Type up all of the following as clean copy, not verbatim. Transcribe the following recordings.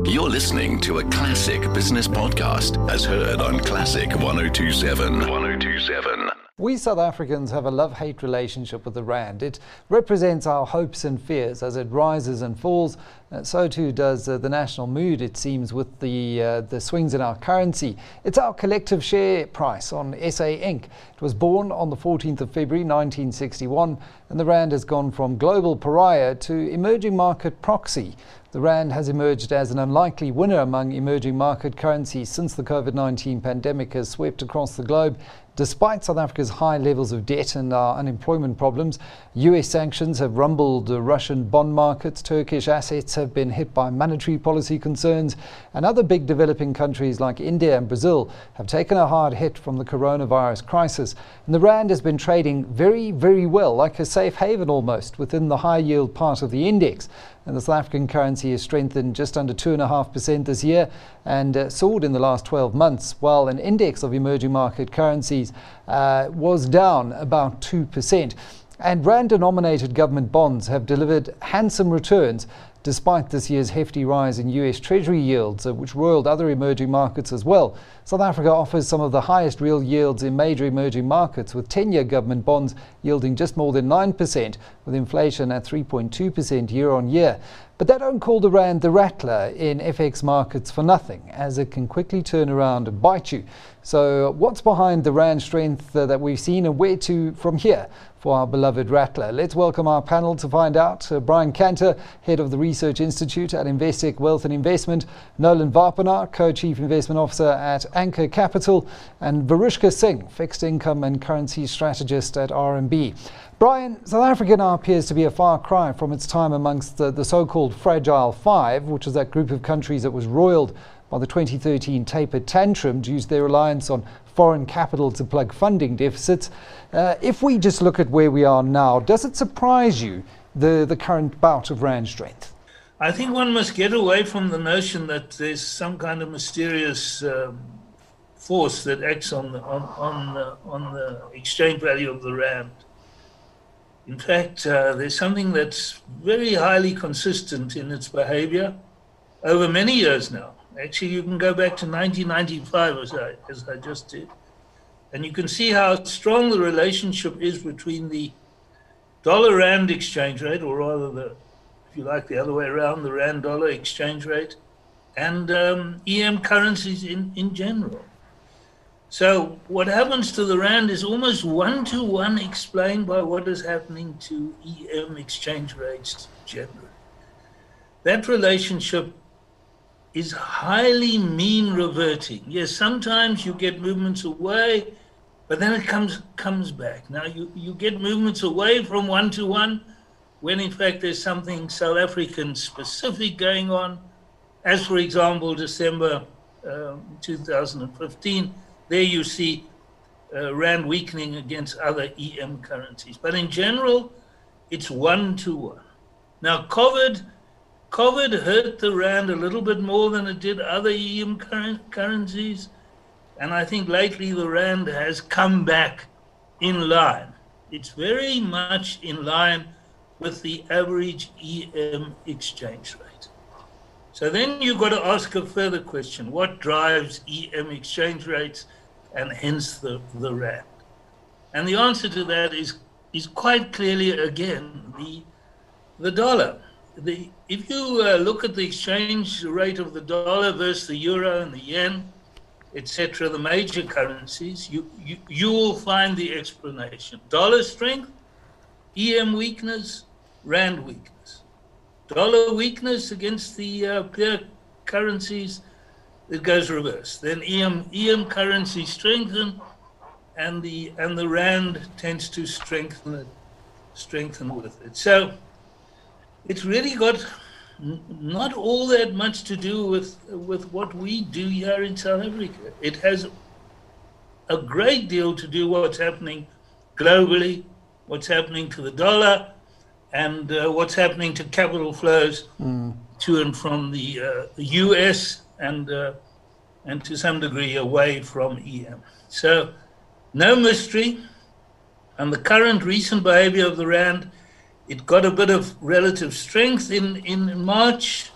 You're listening to a classic business podcast as heard on Classic 102.7. 102.7. We South Africans have a love-hate relationship with the rand. It represents our hopes and fears as it rises and falls. So too does the national mood, it seems, with the swings in our currency. It's our collective share price on SA Inc. It was born on the 14th of February 1961, and the rand has gone from global pariah to emerging market proxy. The rand has emerged as an unlikely winner among emerging market currencies since the COVID-19 pandemic has swept across the globe. Despite South Africa's high levels of debt and our unemployment problems, US sanctions have rumbled Russian bond markets, Turkish assets have been hit by monetary policy concerns, and other big developing countries like India and Brazil have taken a hard hit from the coronavirus crisis. And the rand has been trading very, very well, like a safe haven almost, within the high yield part of the index. And the South African currency has strengthened just under 2.5% this year and soared in the last 12 months, while an index of emerging market currencies was down about 2%. And rand-denominated government bonds have delivered handsome returns despite this year's hefty rise in US Treasury yields, which roiled other emerging markets as well. South Africa offers some of the highest real yields in major emerging markets, with 10-year government bonds yielding just more than 9%, with inflation at 3.2% year on year. But they don't call the rand the rattler in FX markets for nothing, as it can quickly turn around and bite you. So what's behind the rand strength that we've seen, and where to from here for our beloved rattler? Let's welcome our panel to find out. Brian Cantor, Head of the Research Institute at Investec Wealth and Investment, Nolan Vapanar, Co-Chief Investment Officer at Anchor Capital, and Varushka Singh, Fixed Income and Currency Strategist at RMB. Brian, South Africa now appears to be a far cry from its time amongst the so-called Fragile Five, which was that group of countries that was roiled by the 2013 taper tantrum due to their reliance on foreign capital to plug funding deficits. If we just look at where we are now, does it surprise you, the current bout of rand strength? I think one must get away from the notion that there's some kind of mysterious force that acts on the exchange value of the rand. In fact, there's something that's very highly consistent in its behavior over many years now. Actually, you can go back to 1995, as I just did, and you can see how strong the relationship is between the dollar-rand exchange rate, or rather, if you like, the other way around, the rand-dollar exchange rate, and EM currencies in general. So what happens to the rand is almost one-to-one explained by what is happening to EM exchange rates generally. That relationship is highly mean reverting. Yes, sometimes you get movements away, but then it comes back. Now you get movements away from one-to-one when in fact there's something South African specific going on, as for example, December 2015. There you see rand weakening against other EM currencies. But in general, it's one-to-one. Now, COVID hurt the rand a little bit more than it did other EM currencies. And I think lately the rand has come back in line. It's very much in line with the average EM exchange rate. So then you've got to ask a further question. What drives EM exchange rates and hence the rand? And the answer to that is quite clearly, again, the dollar. If you look at the exchange rate of the dollar versus the euro and the yen, etc., the major currencies, you will find the explanation. Dollar strength, EM weakness, rand weakness. Dollar weakness against the peer currencies, it goes reverse. Then EM currency strengthen, and the rand tends to strengthen with it. So it's really got not all that much to do with what we do here in South Africa. It has a great deal to do with what's happening globally, what's happening to the dollar, and what's happening to capital flows to and from the US and to some degree away from EM. So no mystery. And the current recent behavior of the rand, it got a bit of relative strength in March, and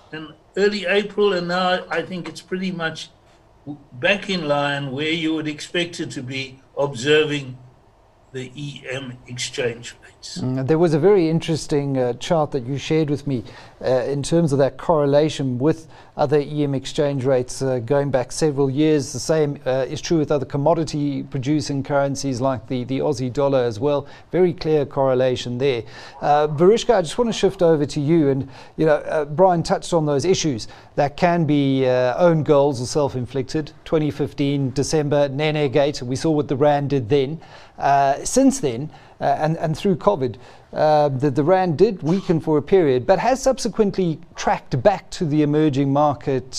early April, and now I think it's pretty much back in line where you would expect it to be, observing the EM exchange rates. There was a very interesting chart that you shared with me in terms of that correlation with other EM exchange rates going back several years. The same is true with other commodity producing currencies like the Aussie dollar as well. Very clear correlation there. Varishka, I just want to shift over to you. And Brian touched on those issues that can be own goals or self-inflicted. 2015 December, Nene Gate, we saw what the Rand did then. Since then, and through COVID, the Rand did weaken for a period, but has subsequently tracked back to the emerging market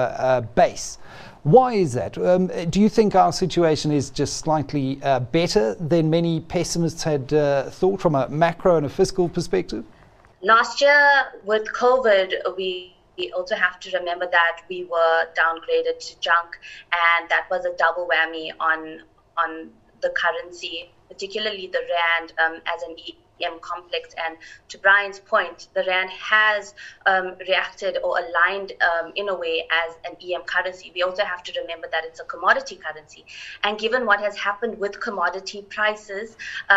base. Why is that? Do you think our situation is just slightly better than many pessimists had thought from a macro and a fiscal perspective? Last year with COVID, we also have to remember that we were downgraded to junk, and that was a double whammy on the currency, particularly the Rand as an EM complex. And to Brian's point, the Rand has reacted or aligned in a way as an EM currency. We also have to remember that it's a commodity currency. And given what has happened with commodity prices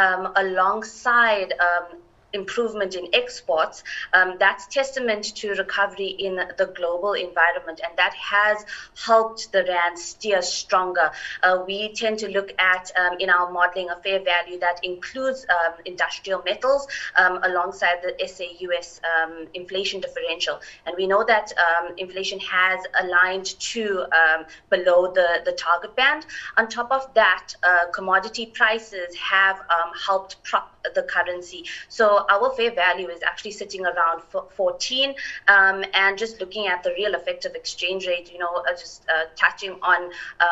alongside improvement in exports, that's testament to recovery in the global environment, and that has helped the Rand steer stronger. We tend to look at, in our modeling, a fair value that includes industrial metals alongside the SA-US inflation differential. And we know that inflation has aligned to below the target band. On top of that, commodity prices have helped prop the currency. So our fair value is actually sitting around 14, and just looking at the real effective exchange rate, just touching on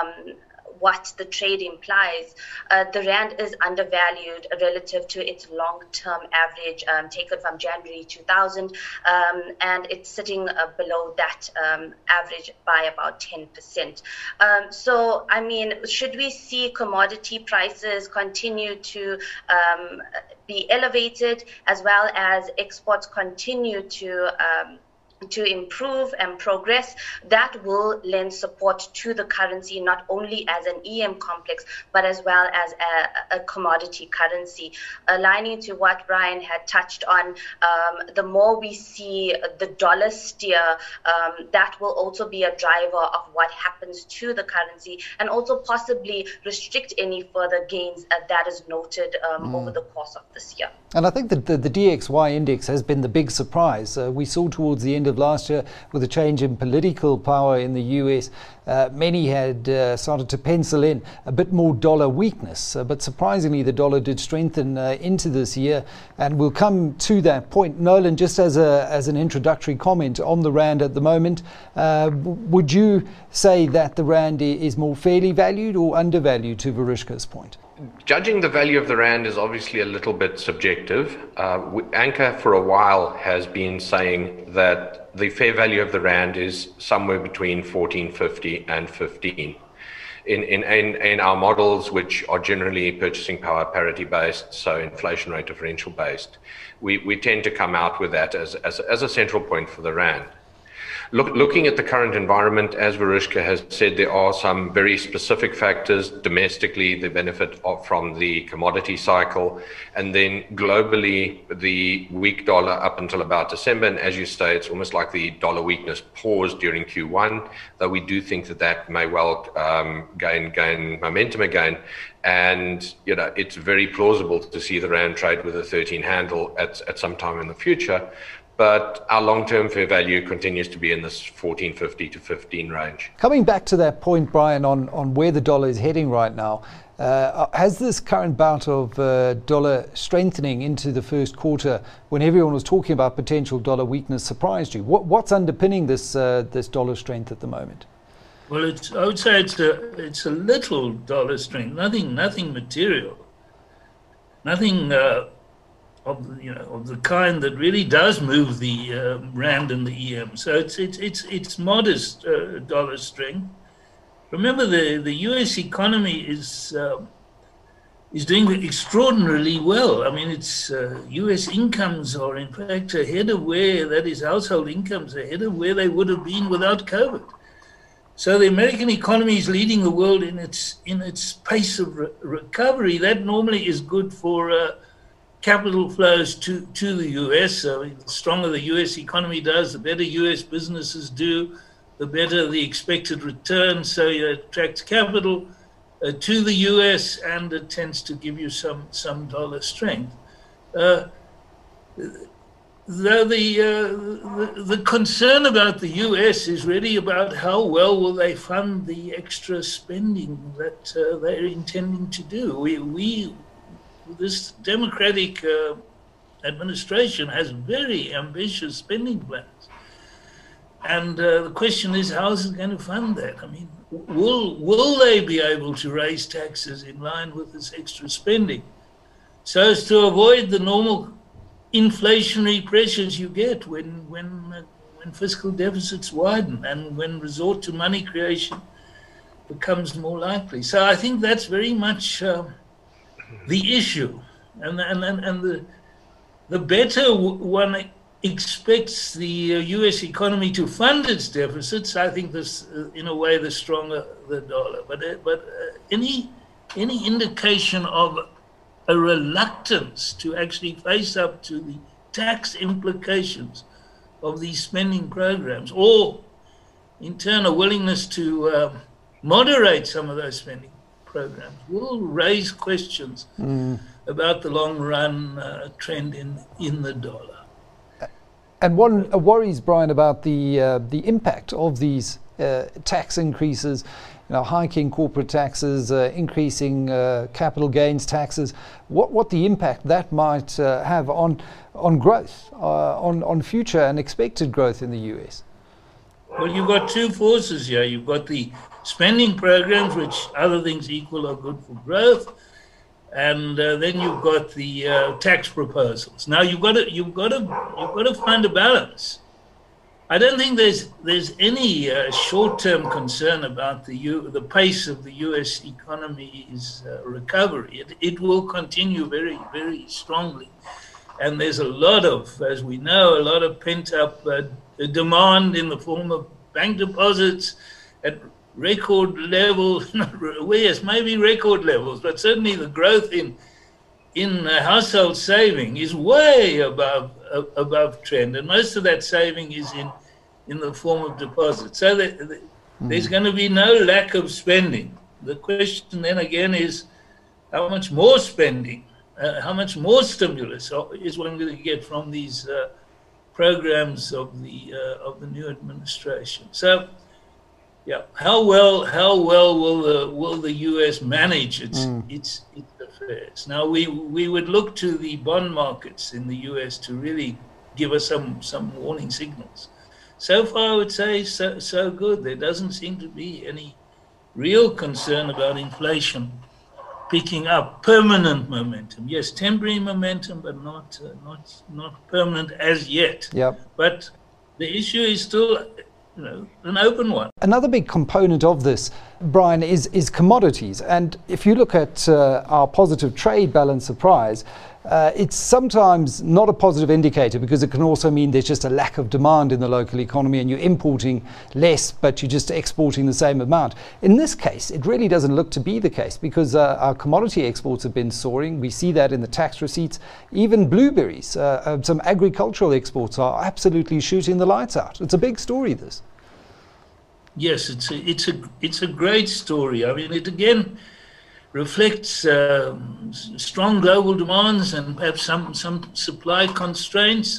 what the trade implies, the Rand is undervalued relative to its long-term average taken from January 2000, and it's sitting below that average by about 10%. So, I mean, should we see commodity prices continue to be elevated, as well as exports continue to improve and progress, that will lend support to the currency, not only as an EM complex, but as well as a commodity currency. Aligning to what Brian had touched on, the more we see the dollar steer, that will also be a driver of what happens to the currency, and also possibly restrict any further gains that is noted over the course of this year. And I think that the DXY index has been the big surprise. We saw towards the end of last year, with a change in political power in the US, many had started to pencil in a bit more dollar weakness. But surprisingly, the dollar did strengthen into this year, and we'll come to that point. Nolan, just as an introductory comment on the Rand at the moment, would you say that the Rand is more fairly valued or undervalued, to Varishka's point? Judging the value of the Rand is obviously a little bit subjective. Anchor for a while has been saying that the fair value of the Rand is somewhere between 14.50 and 15. In our models, which are generally purchasing power parity based, so inflation rate differential based, we tend to come out with that as a central point for the Rand. Looking at the current environment, as Varishka has said, there are some very specific factors. Domestically, the benefit from the commodity cycle, and then globally, the weak dollar up until about December. And as you say, it's almost like the dollar weakness paused during Q1, though we do think that may well gain momentum again. And it's very plausible to see the Rand trade with a 13 handle at some time in the future. But our long-term fair value continues to be in this 14.50 to 15 range. Coming back to that point, Brian, on where the dollar is heading right now, has this current bout of dollar strengthening into the first quarter, when everyone was talking about potential dollar weakness, surprised you? What's underpinning this dollar strength at the moment? Well, I would say it's a little dollar strength, nothing material, nothing of the kind that really does move the Rand and the EM. So it's modest dollar strength. Remember, the U.S. economy is is doing extraordinarily well. I mean, it's U.S. incomes are in fact ahead of where, that is, household incomes ahead of where they would have been without COVID. So the American economy is leading the world in its pace of recovery. That normally is good for capital flows to the U.S. So the stronger the U.S. economy does, the better U.S. businesses do, the better the expected return. So it attracts capital to the U.S. and it tends to give you some dollar strength. Though the concern about the U.S. is really about how well will they fund the extra spending that they're intending to do. This Democratic administration has very ambitious spending plans, and the question is, how is it going to fund that? I mean, will they be able to raise taxes in line with this extra spending, so as to avoid the normal inflationary pressures you get when fiscal deficits widen and when resort to money creation becomes more likely? So I think that's very much the issue, and the better one expects the U.S. economy to fund its deficits, I think this, in a way, the stronger the dollar. But any indication of a reluctance to actually face up to the tax implications of these spending programs, or in turn a willingness to moderate some of those spending programs, will raise questions about the long run trend in the dollar. And one worries, Brian, about the impact of these tax increases, hiking corporate taxes, increasing capital gains taxes, what the impact that might have on growth, on future and expected growth in the US. Well, you've got two forces here. You've got the spending programs, which, other things equal, are good for growth, and then you've got the tax proposals. Now you've got to find a balance. I don't think there's any short-term concern about the pace of the U.S. economy's recovery. It will continue very, very strongly, and there's a lot of, as we know, a lot of pent-up demand in the form of bank deposits at record levels. Yes, maybe record levels, but certainly the growth in household saving is way above trend, and most of that saving is in the form of deposits. So there's going to be no lack of spending. The question then again is, how much more spending, how much more stimulus is one going to get from these programs of the new administration? So, yeah, how well will the U.S. manage its affairs? Now, we would look to the bond markets in the U.S. to really give us some warning signals. So far, I would say so good. There doesn't seem to be any real concern about inflation picking up permanent momentum. Yes, temporary momentum, but not permanent as yet. Yep. But the issue is still an open one. Another big component of this, Brian, is commodities. And if you look at our positive trade balance surprise, it's sometimes not a positive indicator, because it can also mean there's just a lack of demand in the local economy and you're importing less, but you're just exporting the same amount. In this case, it really doesn't look to be the case, because our commodity exports have been soaring. We see that in the tax receipts. Even blueberries, some agricultural exports are absolutely shooting the lights out. It's a big story, this. Yes, it's a great story. I mean, it again reflects strong global demands and perhaps some supply constraints.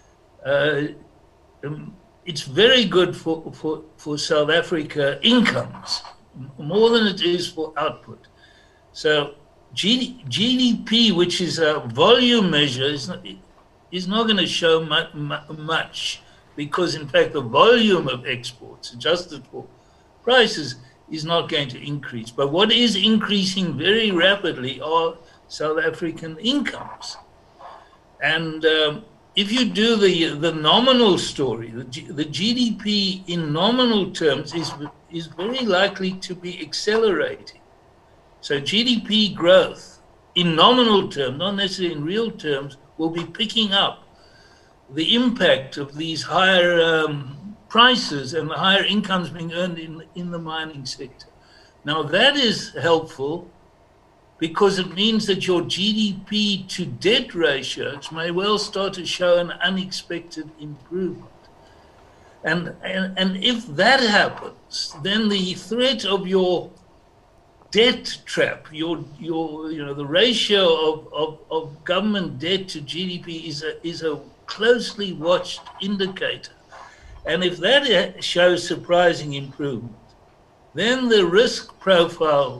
It's very good for South Africa incomes, more than it is for output. So GDP, which is a volume measure, is not going to show much, because in fact the volume of exports adjusted for prices is not going to increase. But what is increasing very rapidly are South African incomes. And if you do the nominal story, the GDP in nominal terms is very likely to be accelerating. So GDP growth in nominal terms, not necessarily in real terms, will be picking up the impact of these higher prices and the higher incomes being earned in the mining sector. Now that is helpful because it means that your GDP to debt ratios may well start to show an unexpected improvement. And if that happens, then the threat of your debt trap, the ratio of government debt to GDP is a closely watched indicator. And if that shows surprising improvement, then the risk profile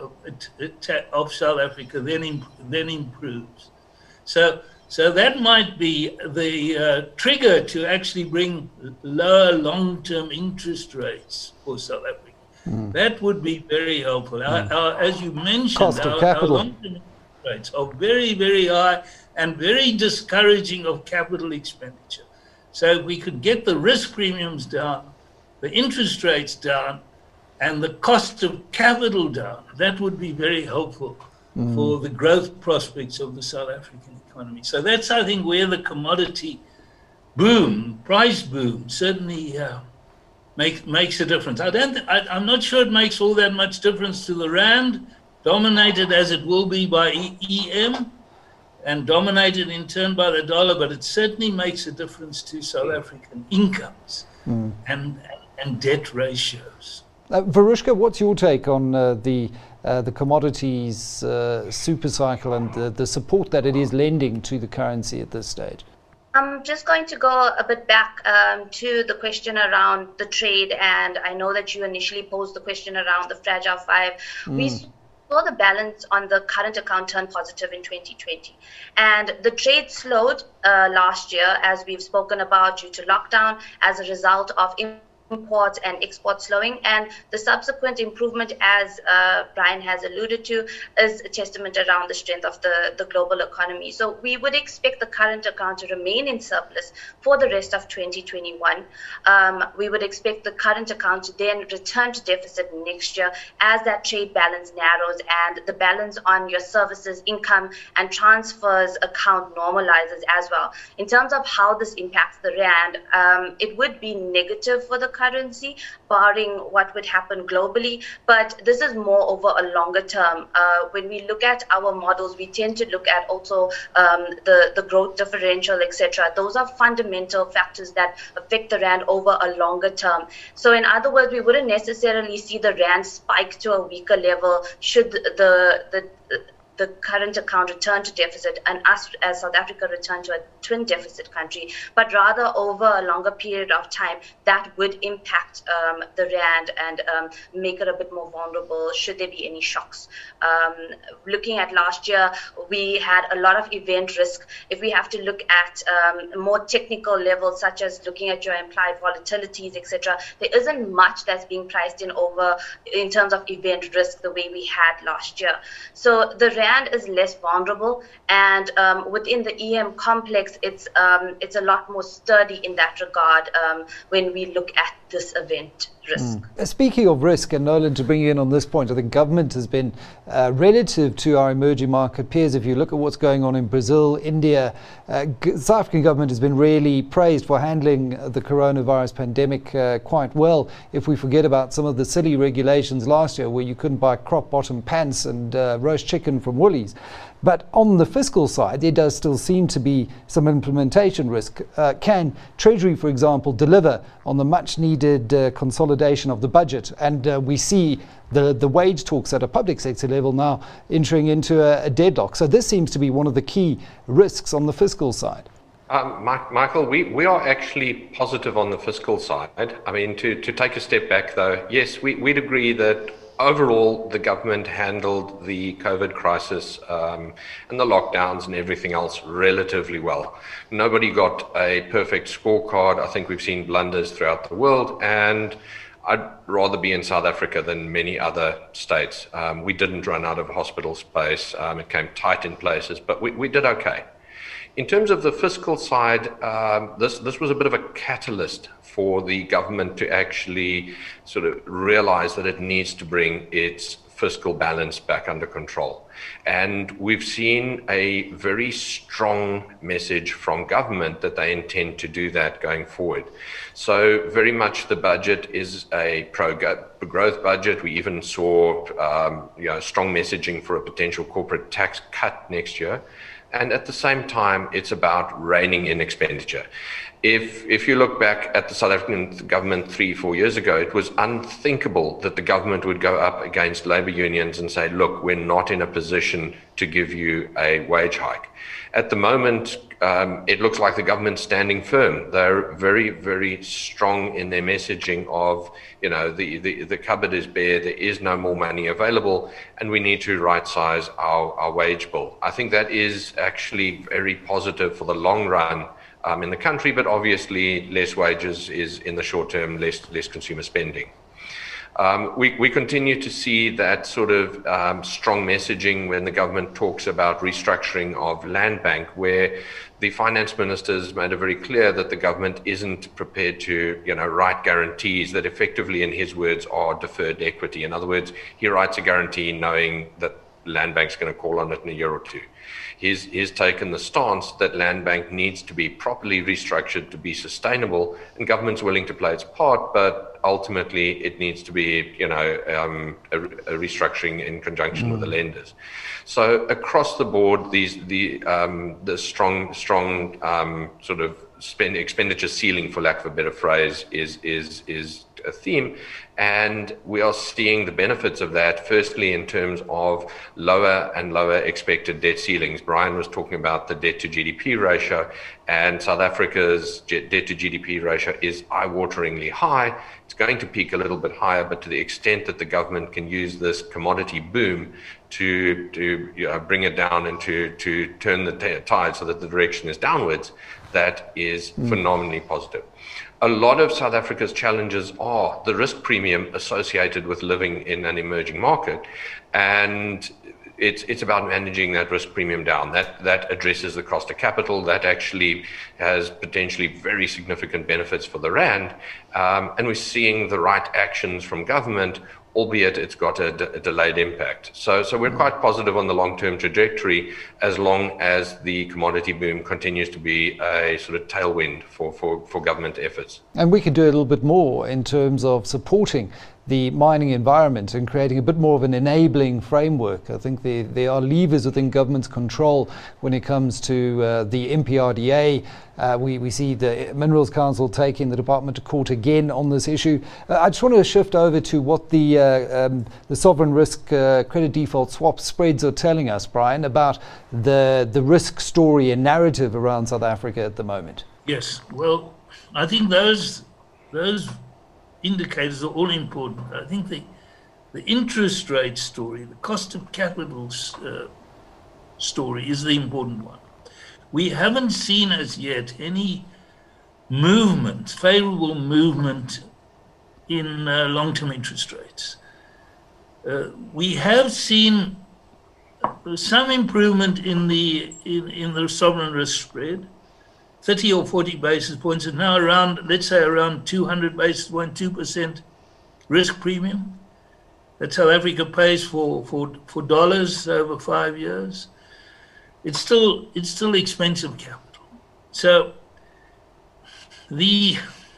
of South Africa then improves. So that might be the trigger to actually bring lower long-term interest rates for South Africa. That would be very helpful. As you mentioned, our long-term interest rates are very, very high and very discouraging of capital expenditure. So if we could get the risk premiums down, the interest rates down, and the cost of capital down, that would be very helpful for the growth prospects of the South African economy. So that's, I think, where the commodity boom, price boom, certainly makes a difference. I'm not sure it makes all that much difference to the rand, dominated as it will be by EM, and dominated in turn by the dollar, but it certainly makes a difference to South African incomes and debt ratios. Varushka, what's your take on the commodities super cycle and the support that it is lending to the currency at this stage? I'm just going to go a bit back to the question around the trade, and I know that you initially posed the question around the Fragile Five. We saw the balance on the current account turn positive in 2020, and the trade slowed last year, as we've spoken about, due to lockdown as a result of imports and exports slowing, and the subsequent improvement, as Brian has alluded to, is a testament around the strength of the global economy. So we would expect the current account to remain in surplus for the rest of 2021. We would expect the current account to then return to deficit next year as that trade balance narrows and the balance on your services, income and transfers account normalizes as well. In terms of how this impacts the rand, it would be negative for the currency, barring what would happen globally. But this is more over a longer term. When we look at our models, we tend to look at also the growth differential, etc. Those are fundamental factors that affect the rand over a longer term. So in other words, we wouldn't necessarily see the rand spike to a weaker level should the current account return to deficit and us as South Africa return to a twin deficit country, but rather over a longer period of time that would impact the rand and make it a bit more vulnerable should there be any shocks. Looking at last year, we had a lot of event risk. If we have to look at more technical levels, such as looking at your implied volatilities, etc., there isn't much that's being priced in terms of event risk the way we had last year. So the rand is less vulnerable, and within the EM complex, it's a lot more sturdy in that regard when we look at this event risk. Speaking of risk, and Nolan, to bring you in on this point, I think government has been relative to our emerging market peers. If you look at what's going on in Brazil, India, South African government has been really praised for handling the coronavirus pandemic quite well. If we forget about some of the silly regulations last year where you couldn't buy crop bottom pants and roast chicken from Woolies. But on the fiscal side, there does still seem to be some implementation risk. Can Treasury, for example, deliver on the much-needed consolidation of the budget? And we see the wage talks at a public sector level now entering into a deadlock. So this seems to be one of the key risks on the fiscal side. Michael, we are actually positive on the fiscal side. I mean, to take a step back, though, yes, we'd agree that overall, the government handled the COVID crisis and the lockdowns and everything else relatively well. Nobody got a perfect scorecard. I think we've seen blunders throughout the world, and I'd rather be in South Africa than many other states. We didn't run out of hospital space. It came tight in places, but we did okay. In terms of the fiscal side, this was a bit of a catalyst for the government to actually sort of realize that it needs to bring its fiscal balance back under control. And we've seen a very strong message from government that they intend to do that going forward. So very much the budget is a pro-growth budget. We even saw strong messaging for a potential corporate tax cut next year. And at the same time, it's about reining in expenditure. If you look back at the South African government 3-4 years ago, it was unthinkable that the government would go up against labor unions and say, look, we're not in a position to give you a wage hike. At the moment, it looks like the government's standing firm. They're very, very strong in their messaging of, the cupboard is bare, there is no more money available, and we need to right-size our wage bill. I think that is actually very positive for the long run in the country, but obviously less wages is in the short term, less consumer spending. We continue to see that sort of strong messaging when the government talks about restructuring of Land Bank, where the finance ministers made it very clear that the government isn't prepared to, write guarantees that effectively, in his words, are deferred equity. In other words, he writes a guarantee knowing that Land Bank's going to call on it in a year or two. He's taken the stance that Land Bank needs to be properly restructured to be sustainable, and government's willing to play its part, but ultimately it needs to be, a restructuring in conjunction with the lenders. So across the board, the strong sort of expenditure ceiling, for lack of a better phrase, is a theme, and we are seeing the benefits of that, firstly in terms of lower and lower expected debt ceilings. Brian was talking about the debt to GDP ratio, and South Africa's debt to GDP ratio is eye-wateringly high. It's going to peak a little bit higher, but to the extent that the government can use this commodity boom to bring it down and to turn the tide so that the direction is downwards, that is phenomenally positive. A lot of South Africa's challenges are the risk premium associated with living in an emerging market, and it's about managing that risk premium down. That addresses the cost of capital. That actually has potentially very significant benefits for the rand, and we're seeing the right actions from government, albeit it's got a delayed impact. So we're quite positive on the long-term trajectory, as long as the commodity boom continues to be a sort of tailwind for government efforts. And we could do a little bit more in terms of supporting the mining environment and creating a bit more of an enabling framework. I think there are levers within government's control when it comes to the MPRDA. We see the Minerals Council taking the department to court again on this issue. I just want to shift over to what the sovereign risk credit default swap spreads are telling us, Brian, about the risk story and narrative around South Africa at the moment. Yes, well, I think those indicators are all important. I think the interest rate story, the cost of capital story is the important one. We haven't seen as yet any movement, favorable movement in long-term interest rates. We have seen some improvement in the sovereign risk spread, 30 or 40 basis points, and now around, let's say around 200 basis points, 2% risk premium that South Africa pays for dollars over 5 years. It's still expensive capital. So I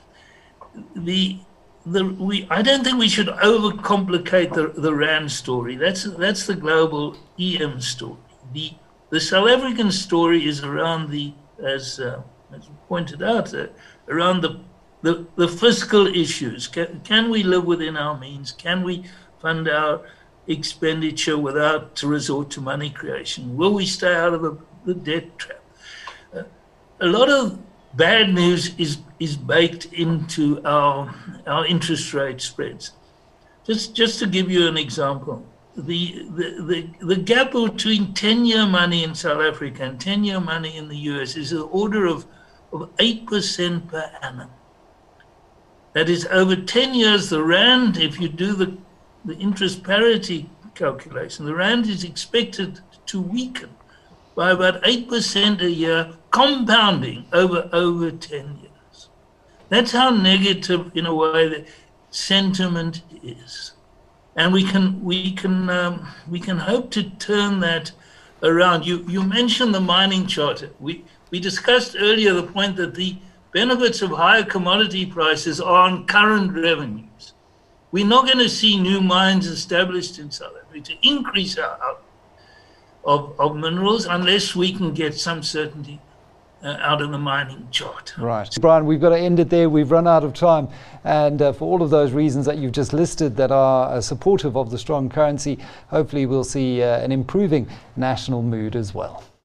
don't think we should overcomplicate the rand story. That's the global EM story. The South African story is around as pointed out, around the fiscal issues. Can we live within our means? Can we fund our expenditure without to resort to money creation? Will we stay out of the debt trap? A lot of bad news is baked into our interest rate spreads. Just to give you an example, the gap between 10-year money in South Africa and 10-year money in the US is the order of 8% per annum. That is, over 10 years, the rand, if you do the interest parity calculation, the rand is expected to weaken by about 8% a year, compounding over 10 years. That's how negative, in a way, the sentiment is. and we can hope to turn that around. You mentioned the mining charter. We discussed earlier the point that the benefits of higher commodity prices are on current revenues. We're not going to see new mines established in South Africa to increase our output of minerals unless we can get some certainty out of the mining chart. Right. Brian, we've got to end it there. We've run out of time. And for all of those reasons that you've just listed that are supportive of the strong currency, hopefully we'll see an improving national mood as well.